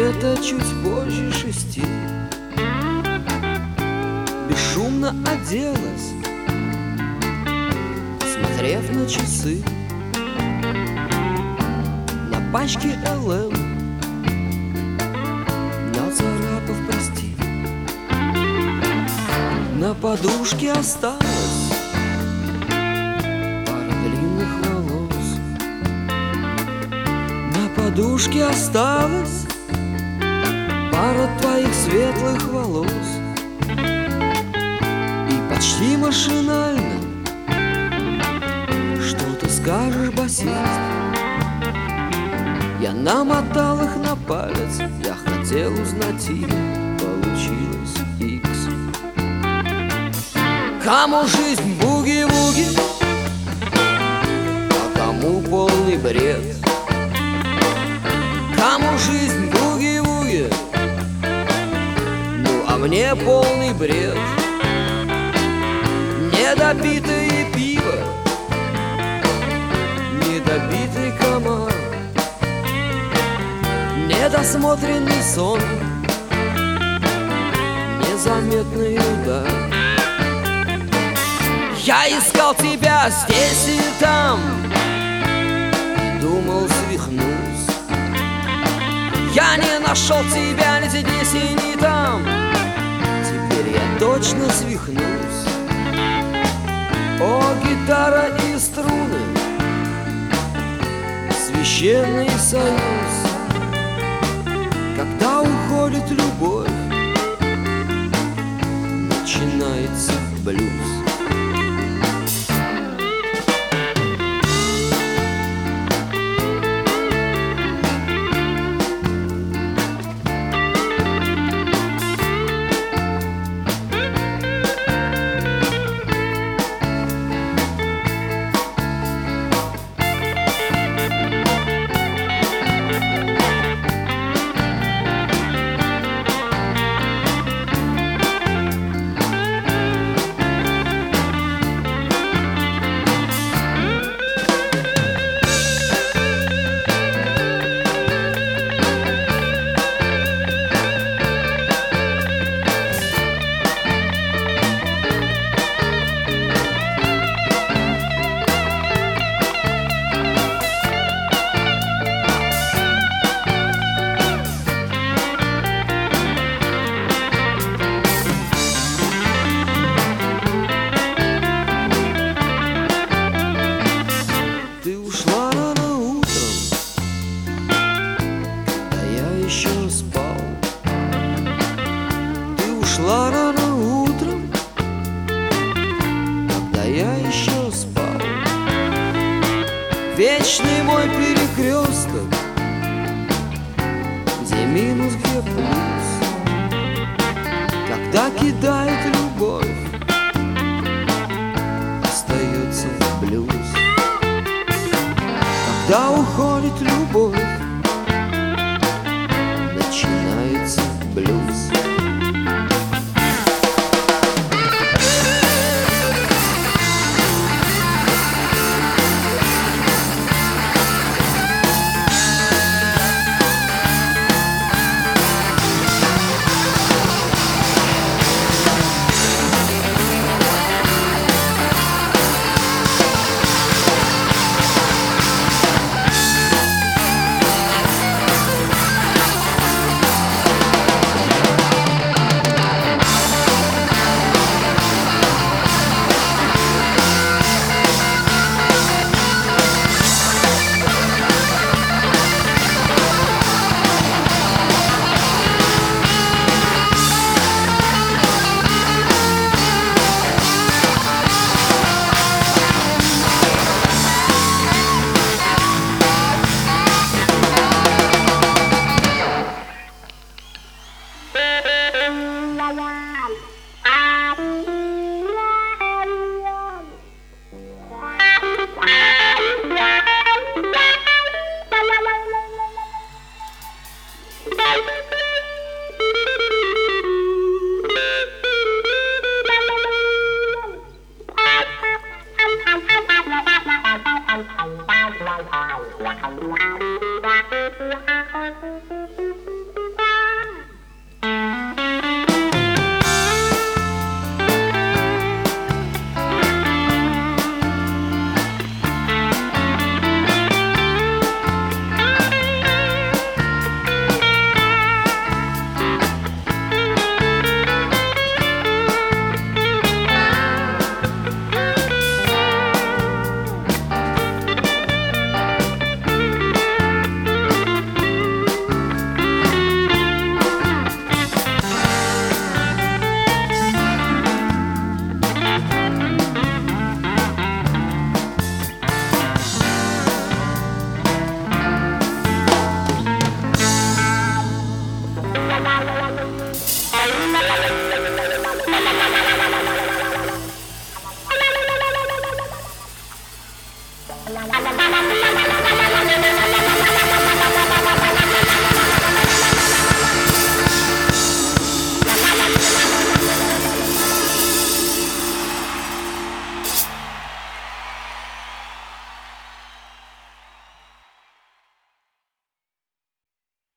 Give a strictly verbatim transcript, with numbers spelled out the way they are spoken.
где-то чуть позже шести бесшумно оделась, смотрев на часы, на пачке эл эм, нацарапав прости. На подушке осталась пара длинных волос. На подушке осталась пара твоих светлых волос. И почти машинально: что ты скажешь, басист? Я намотал их на палец, я хотел узнать имя, получилось икс. Кому жизнь буги-вуги, а кому полный бред. Кому жизнь буги-вуги, ну а мне полный бред. Недопитое пиво, недопитый комар, недосмотренный сон, незаметный удар. Я искал тебя здесь и там, думал, свихнусь. Я не нашел тебя ни здесь и ни там, теперь я точно свихнусь. О, гитара и струны, священный союз. Когда уходит любовь, начинается блюз. Ушла рано утром, когда я еще спал. Вечный мой перекресток, где минус, где плюс. Когда кидает любовь, остается блюз. Когда уходит любовь, начинается блюз. Wow.